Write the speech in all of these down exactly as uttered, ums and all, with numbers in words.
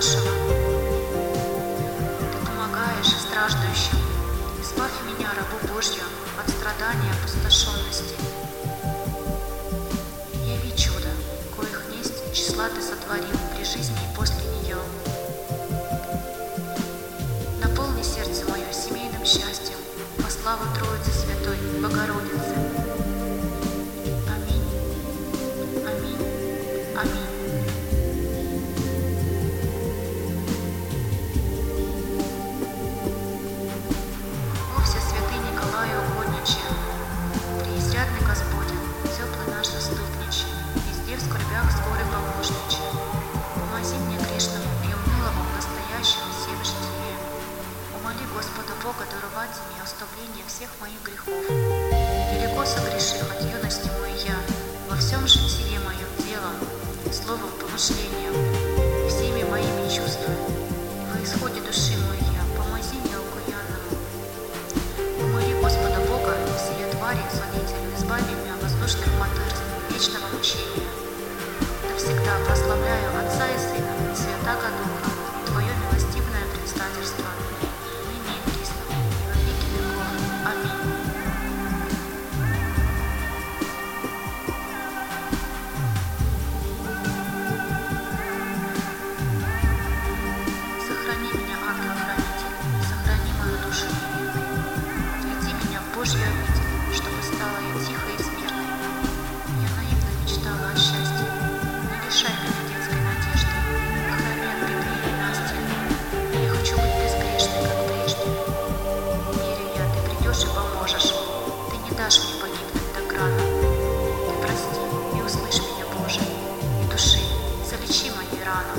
нашего. Ты помогаешь страждущим. Избавь меня, рабу Божью, от страдания и опустошенности. Яви чудо, коих несть числа Ты сотворил при жизни и после нее. Наполни сердце мое семейным счастьем во славу Троицы Святой Богородицы. Аминь. Аминь. Аминь. О, все святые Николаю угодниче, преизрядный Господень, теплый наш заступниче, везде в скорбях скорый помощниче. Помози мне грешному и унылому в настоящем всем житие. Умоли Господа Бога даровать мне оставление всех моих грехов. Велико согреших от юности мой я, во всем житие моем делом, словом, помышлением, всеми моими чувствами. Во исходе души моей я, помози мне окаянному. Умоли Господа Бога, сие твари, злодеятелю, избави меня от воздушных мотырств, вечного мучения. Навсегда прославляю Отца и Сына, и Святаго Духа, Твое милостивное предстательство, ныне и присно, и во веки веков. Аминь. Сохрани меня, ангел-хранитель, сохрани мою душу невинной. Веди меня в Божью обитель, чтобы стала я тихой и смирной. Я наивно мечтала о счастье. Не лишай меня детской надежды, охрани от беды и ненастья. Я хочу быть безгрешной, как прежде. Верю я, Ты придешь и поможешь. Ты не дашь мне погибнуть до крана. Ты прости и услышь меня, Боже, и души, залечи мои раны.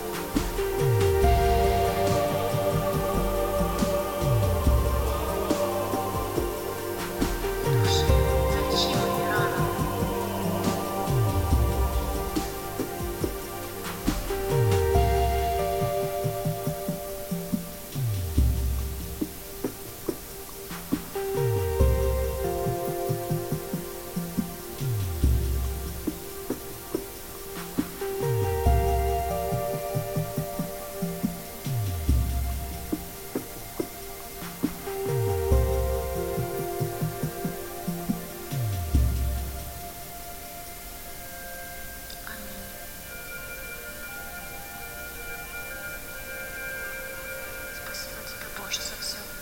Души, залечи мои раны. Спасибо тебе, Боже, за все.